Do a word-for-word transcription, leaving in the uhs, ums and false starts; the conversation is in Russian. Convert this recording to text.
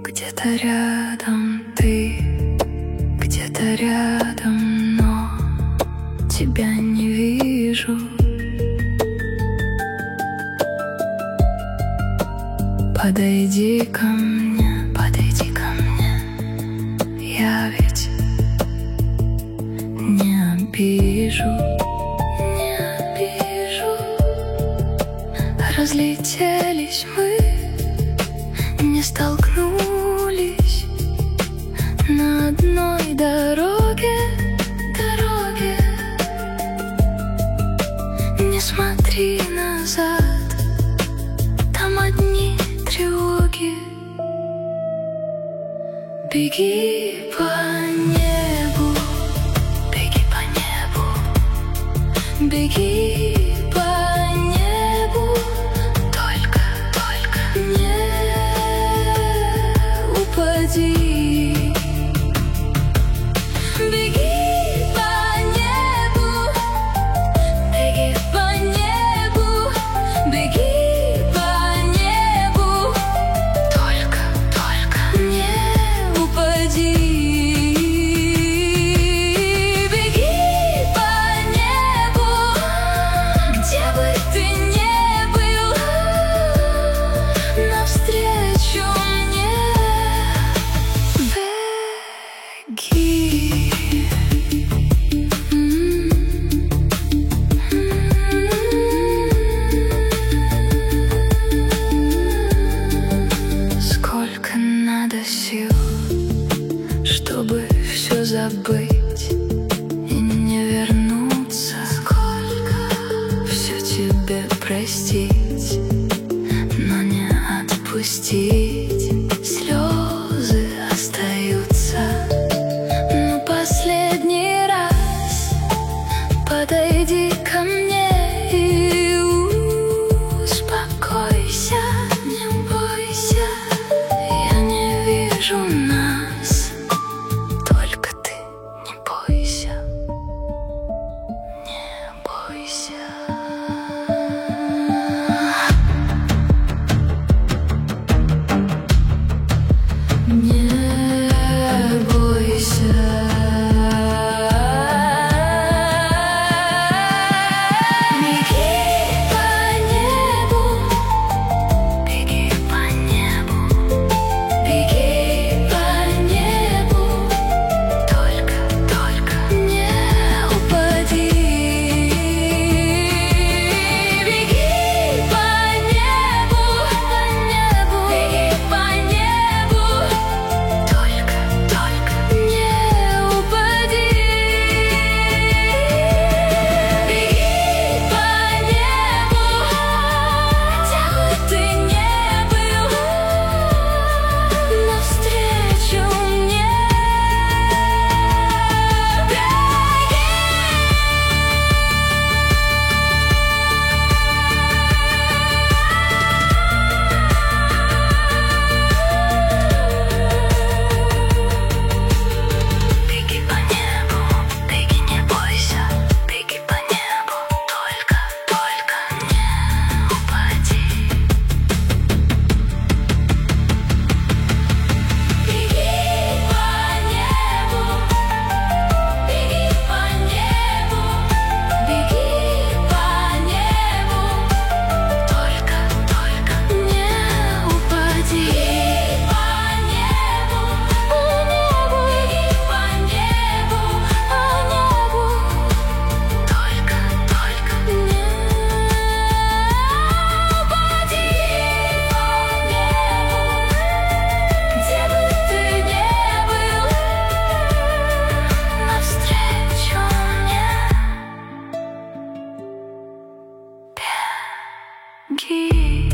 Где-то рядом ты, где-то рядом, но тебя не вижу. Подойди ко мне, подойди ко мне, я ведь не обижу, не обижу. Разлетелись мы, не столкнулись на одной дороге, дороге. Не смотри назад, там одни тревоги. Беги по небу, беги по небу, беги по небу, только, только не упади. Беги по небу, беги по небу, беги по небу, только, только не упади. Беги по небу, где бы ты ни был, навстречу мне беги. Сколько надо сил, чтобы все забыть и не вернуться. Сколько все тебе простить, но не отпустить. Слезы остаются. Ну, последний раз подойди ко мне и успокойся, не бойся. Я не вижу нас, только ты не бойся, не бойся. Не бойся. Беги по небу, беги по небу, беги по небу, только, только не упади. Беги по небу, по небу, беги по небу, только, только не упади. Беги по небу, где бы ты ни был, навстречу мне беги по небу, беги, не бойся, беги по небу, только, только не упади. Беги по небу, беги по небу, беги по небу, только, только не упади. По небу, по небу, беги по небу, по небу, только, только не упади. Где бы ты ни был, навстречу мне беги.